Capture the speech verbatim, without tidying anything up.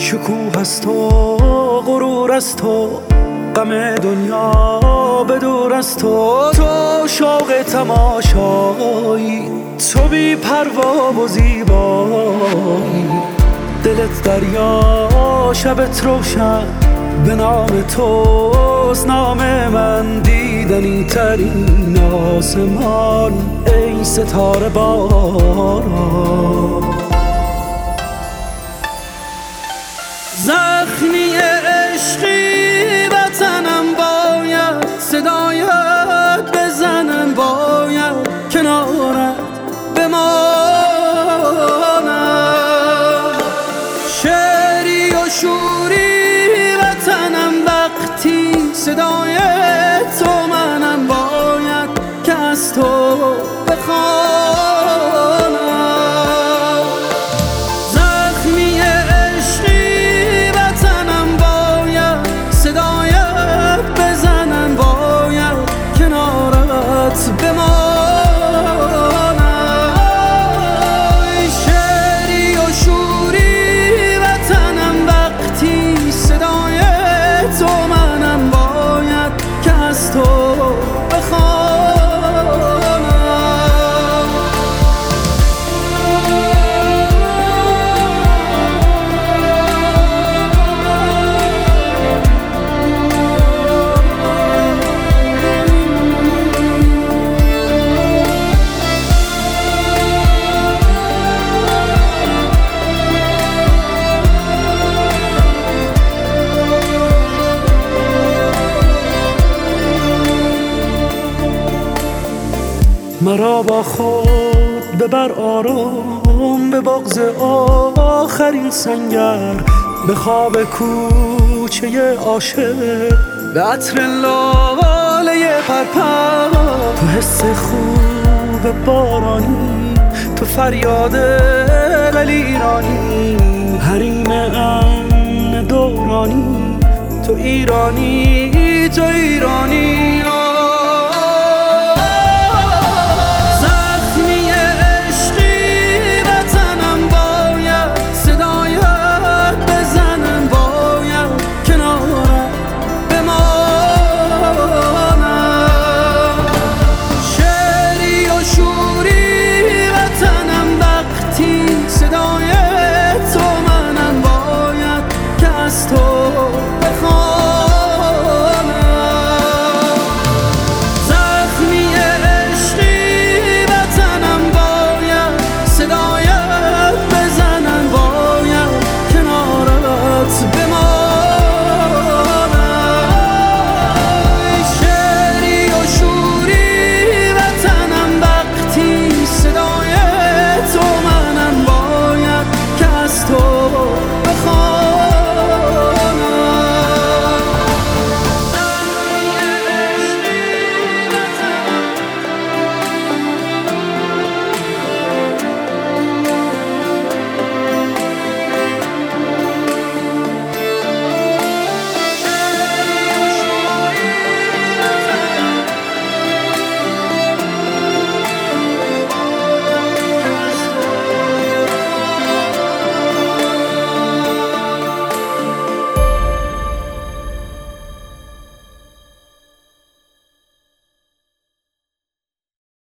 شکوه از تو، غرور از تو، غم دنیا به دور از تو. تو شوق تماشایی، تو بی پروا و زیبایی. دلت دریا، شبت روشن، به نام توست نام من. دیدنی ترین آسمان ای ستاره باران. زخمی عشقی وطنم باید صدایت بزنم، باید کنارت بمانم. شعری و شوری وطنم وقتی صدای تو منم، باید که از تو بخوانم. زخمی عشقی وطنم باید صدایت بزنم، باید کنارت بمانم. شعری و شوری وطنم وقتی صدای تو منم، باید که از تو بخوانم. مرا با خود ببر آرام به بغض آخرین سنگر، به خواب کوچه عاشق، به عطر لاله پرپر. تو حس خوب بارانی، تو فریاد دلیرانی، حریم امن دورانی. تو ایرانی، تو ایرانی.